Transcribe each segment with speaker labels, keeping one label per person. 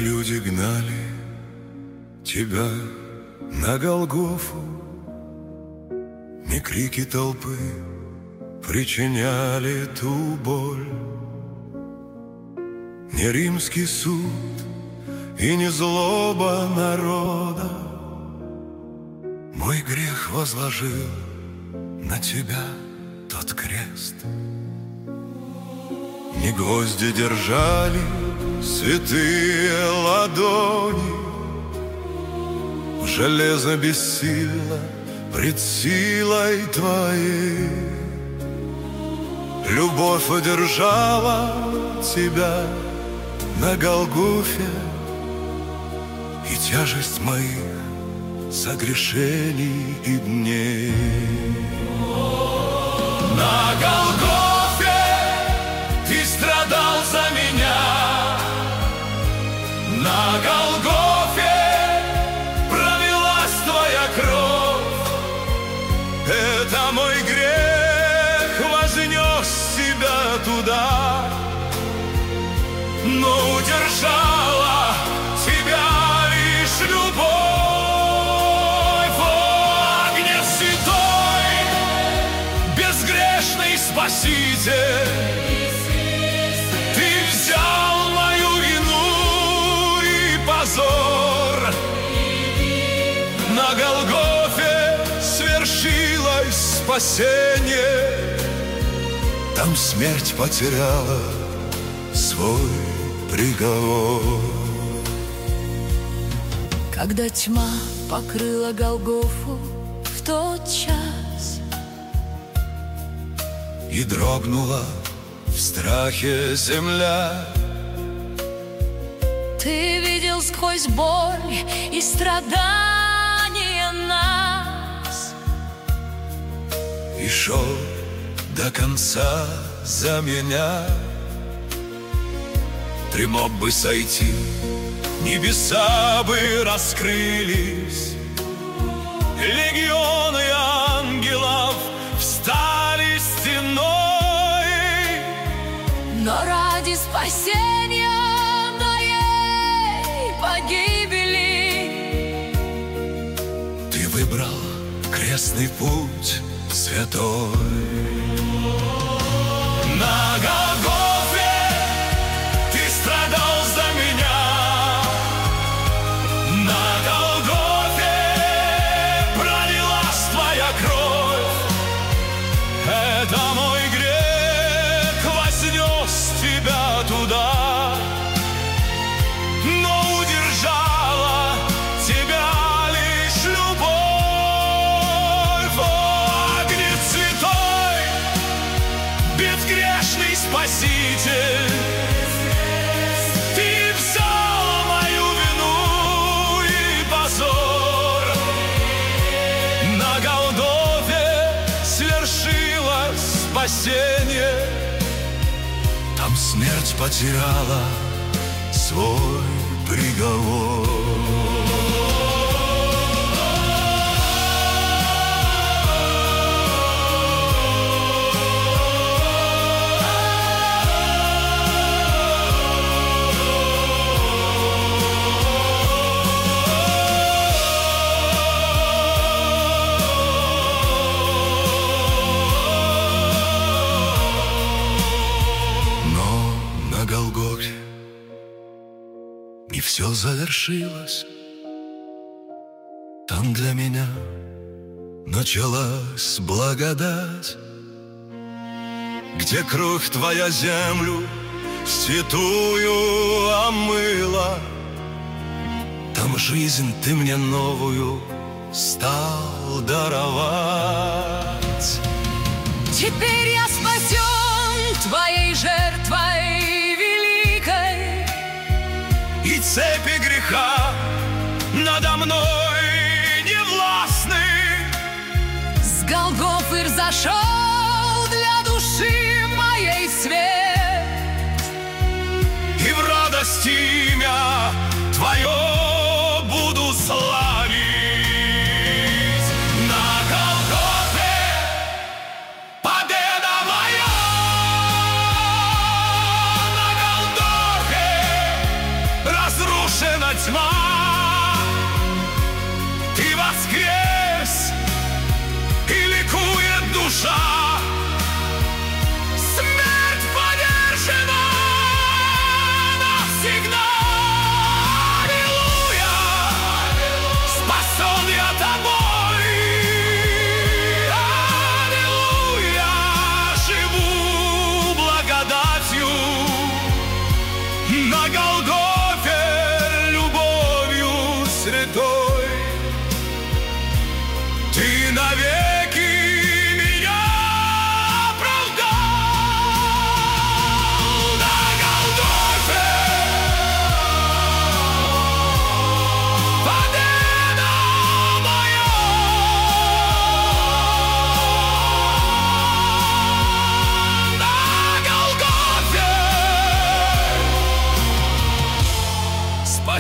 Speaker 1: люди гнали тебя на Голгофу, не крики толпы причиняли ту боль, не римский суд и не злоба народа. Мой грех возложил на тебя тот крест. Не гвозди держали святые ладони, железо бессильно пред силой твоей. Любовь удержала тебя на Голгофе, и тяжесть моих согрешений и дней. На Голгофе ты страдал за меня, на Голгофе пролилась твоя кровь. Это мой грех вознес себя туда, но удержала тебя лишь любовь. О, огне святой, безгрешный Спаситель, ты взял мою вину и позор. На Голгофе свершилось спасение, там смерть потеряла свой приговор.
Speaker 2: Когда тьма покрыла Голгофу в тот час,
Speaker 1: и дрогнула в страхе земля,
Speaker 2: ты видел сквозь боль и страдания нас,
Speaker 1: и шел до конца за меня. Ты мог бы сойти, небеса бы раскрылись, легионы ангелов встали стеной,
Speaker 2: но ради спасения моей погибели
Speaker 1: ты выбрал крестный путь святой. На Голгофе ты страдал за меня, на Голгофе пролилась твоя кровь. Это мой грех вознес тебя туда, но удержала тебя лишь любовь. О, огне святой, безгрешный Спаситель, ты взял мою вину и позор. На Голгофе свершилось спасение, там смерть потеряла свой приговор. На Голгофе не все завершилось, там для меня началась благодать, где кровь твоя землю святую омыла, там жизнь ты мне новую стал даровать.
Speaker 2: Теперь я спасен твоей жертвой великой,
Speaker 1: И цепи греха надо мной не властны.
Speaker 2: с Голгофы взошел для души моей свет,
Speaker 1: И в радости имя Твое буду славить. На Голгофе победа моя, на Голгофе разрушена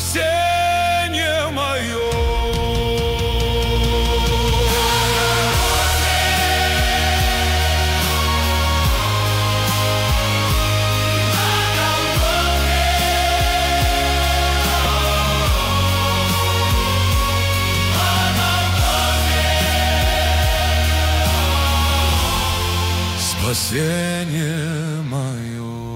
Speaker 1: спасение мое. Спасение мое.